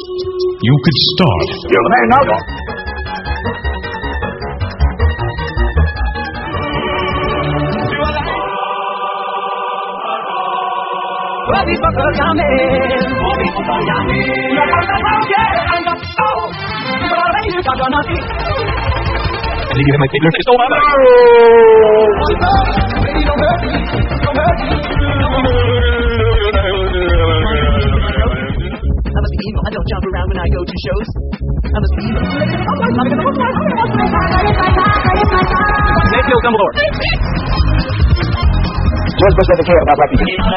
You could start. You're the man now, Doc. I leave you in my finger. It's over. I must be evil. I don't jump around when I go to shows. I must be evil. Mayfield Dumbledore. You're supposed to care about what you do.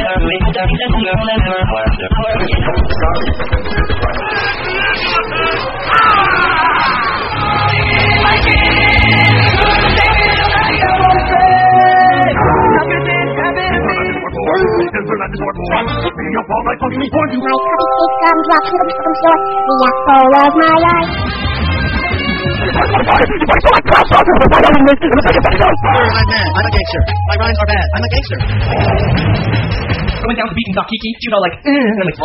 I'm a gangster. My rhymes are bad. I'm a gangster. I went down to beating Doc Kiki. She was all like, and I'm like,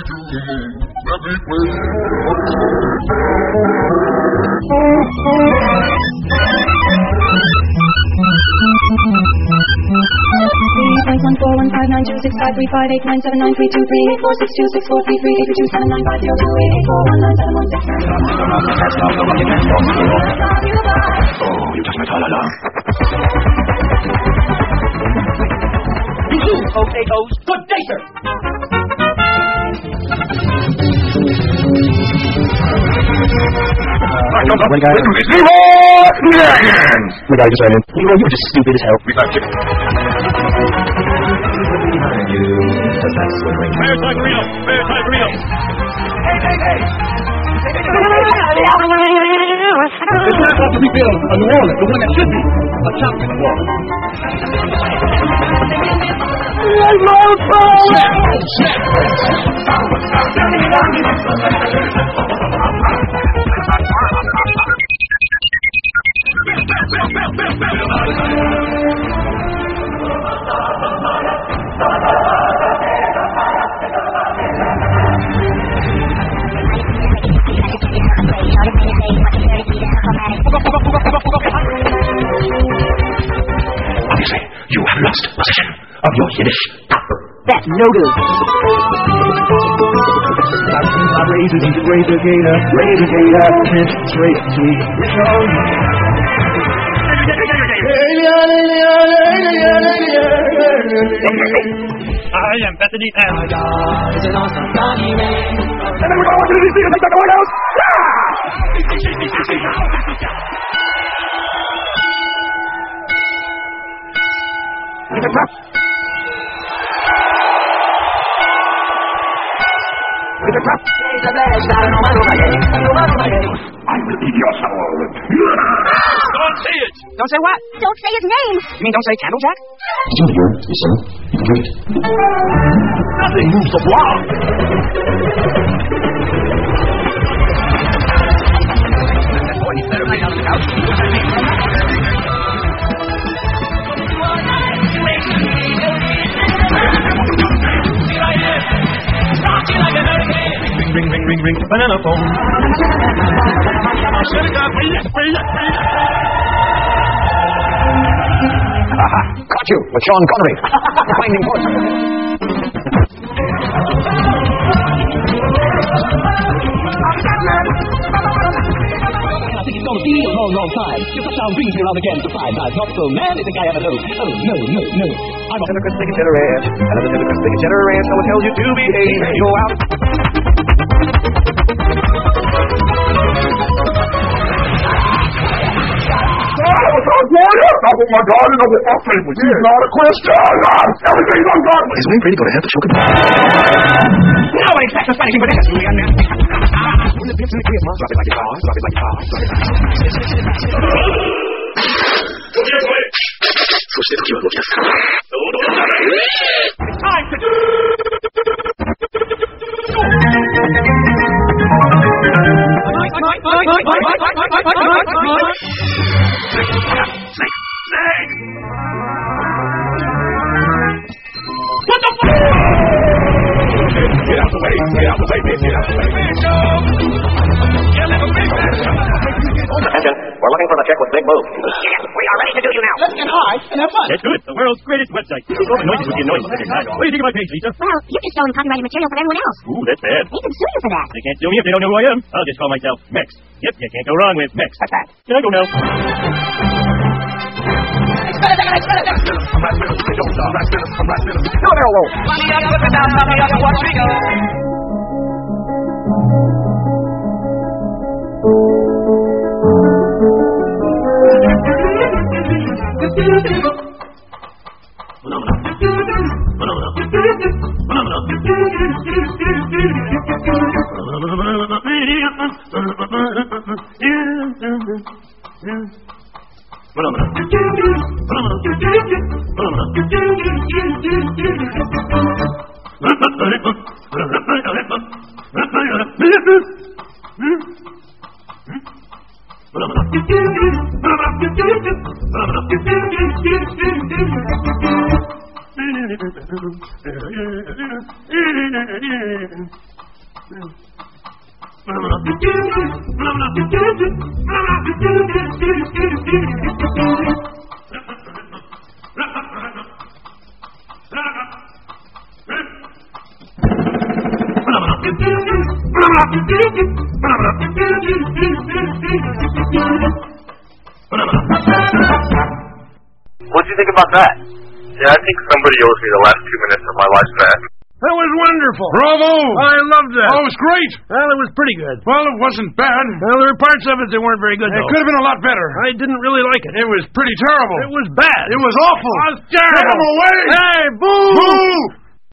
Oh, you touched my tra-la-la. UOAO's good day, sir. The guy just ran in. You were just stupid as hell. We got you. Where's Tigerino? Where's Tigerino? Hey! This is about to rebuild a New Orleans, the one that should be a chocolate New Orleans. Obviously, you have lost possession of your Yiddish. That's no good. Razor Gator, straight to I am Bethany M. My God, it's an awesome sunny rain. And then we're going to DC and take back the White House. It's a trap. It's a trap. I will eat your soul. Don't say it. Don't say what? Don't say his name. You mean don't say Candlejack? Did you hear? Listen. Wait. Nothing moves the block. Boy, he's better right out of the couch. Ring, banana phone. Aha, caught you with Sean Connery. Finding fortune. I think it's going to be a long, long time. Your touchdown brings me around again to find I'm not the manliest guy I ever know. Oh, no. I'm a Hypocrite, stick it, ranch. Another hypocrite, stick it, ranch. No one tells you to behave. You go out. I put my God in over my favorite. He's not a Christian. Everything's ungodly. Is Wayne Brady going to have to show him? Nobody expects us anything but this, you young man. Drop it like it's hot. Drop it like it's hot. It's time to do. Get out the way, bitch, get out the way. for the chick with big boobs. Yes, we are ready to do you now. Let's get high and have fun. That's good. The world's greatest website. All the noises would be annoying. What do you think of my page, Lisa? Well, you're just showing copyrighted material for everyone else. Ooh, that's bad. They can sue you for that. They can't sue me if they don't know who I am. I'll just call myself Mex. Yep, you can't go wrong with Mex. What's that? Can I go now? What'd you think about that? Yeah, I think somebody owes me the last 2 minutes of my life back. That was wonderful. Bravo! I loved that. Oh, it was great. Well, it was pretty good. Well, it wasn't bad. Well, there were parts of it that weren't very good, It though. could have been a lot better. I didn't really like it. It was pretty terrible. It was bad. It was awful. It was terrible. Get him away! Hey, boo! Boo!